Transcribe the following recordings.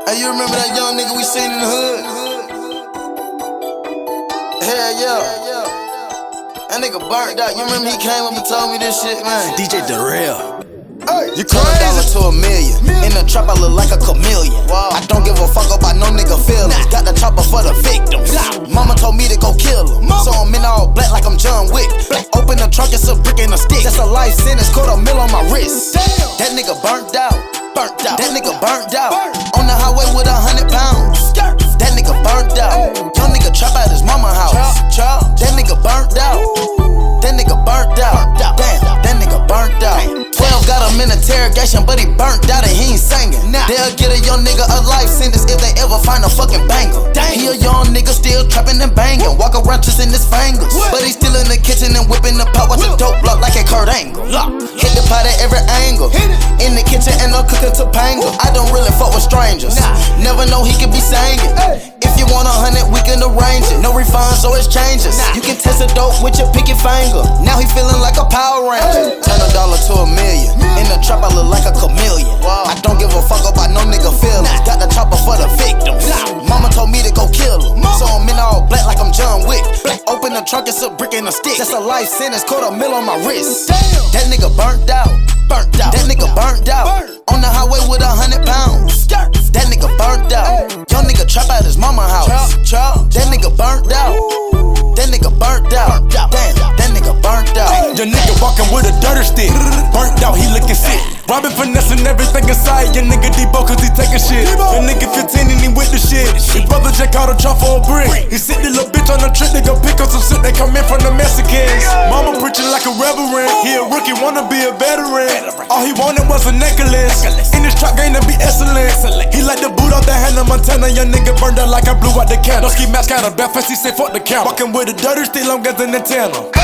Hey, you remember that young nigga we seen in the hood? Hell yeah. That nigga burnt out. You remember he came up and told me this shit, man? DJ Darrell. Hey, you crazy? $1 to $1 million. In the trap, I look like a chameleon. Wow. I don't give a fuck about no nigga feelings. Got the chopper for the victims. Mama told me to go kill him. So I'm in all black like I'm John Wick. Open the trunk, it's a brick and a stick. That's a life sentence, $250 on my wrist. That nigga burnt out. That nigga burnt out. On the highway with 100 pounds. That nigga burnt out. Young nigga trap at his mama house. That nigga burnt out. That nigga burnt out. Damn, that nigga burnt out. 12 got him in interrogation, but he burnt out and he ain't singing. They'll get a young nigga a life sentence if they ever find a fucking banger. He a young nigga still trapping and banging. Walk around twisting his fingers, but he still in the kitchen and whipping the pot. Watch a dope block like a Kurt Angle. Hit the pot at every angle. In the kitchen and I'm cooking Topanga. I don't really fuck with strangers. Never know he could be singing. If you want 100, we can arrange it. No refunds or exchanges. You can test a dope with your pinky finger. Now he feeling like a Power Ranger. Turn $1 to $1 million. In the trap, I look like a chameleon. I don't give a fuck about no nigga feelings. Got the chopper for the victims. Mama told me to go kill him. So I'm in all black like I'm John Wick. Open the trunk, it's a brick and a stick. That's a life sentence, $250 on my wrist. That nigga burnt out. That nigga burnt out. On the highway with 100 pounds. That nigga burnt out. Young nigga trap at his mama house. That nigga burnt out. That nigga burnt out. Damn, that nigga burnt out. Your nigga walking with a dirty stick. Burnt out, he looking sick. Robbing, finessing everything inside. Your nigga Debo cause he taking shit. Your nigga 15 and he with the shit. His brother Jack out a trunk for a brick. He sent the little bitch on a trip to go pick up some shit that come in from the Mexicans. Mama preaching like a reverend. He a rookie, wanna be a veteran. All he wanted was a necklace. In this trap game to be excellent. He like the boot off the hand of Montana. Young nigga burned out like I blew out the can. No ski mask, got a bad face, he say fuck the count. Walking with a dirty still, I'm getting the antenna. $1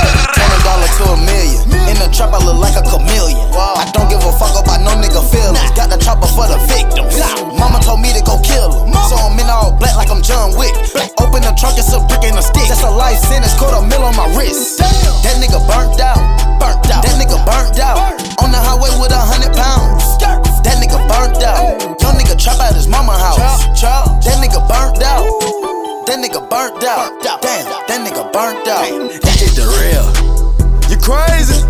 to $1 million. In the trap, I look like a chameleon. I don't give a fuck about no nigga feelings. Got the chopper for the victims. Mama told me to go kill him. So I'm in all black like I'm John Wick. Open the trunk, it's a brick and a stick. That's a life sentence, $250 on my wrist. That nigga burnt out. That nigga burnt out. On the highway with 100 pounds. That nigga burnt out. Young nigga trap at his mama house. That nigga burnt out. That nigga burnt out. Damn, that nigga burnt out. DJ Darrell. You crazy?